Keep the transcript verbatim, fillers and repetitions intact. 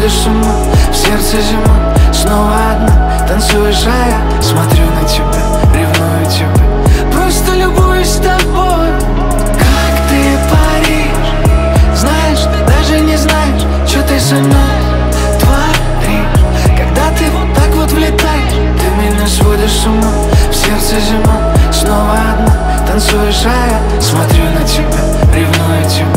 сводишь с ума, в сердце зима, снова одна. Танцуешь, а я смотрю на тебя, ревную тебя, просто любуюсь тобой. Как ты паришь, знаешь, ты даже не знаешь, что ты со мной творишь. Когда ты вот так вот влетаешь, ты меня сводишь с ума, в сердце зима, снова одна. Танцуешь, а я смотрю на тебя, ревную тебя.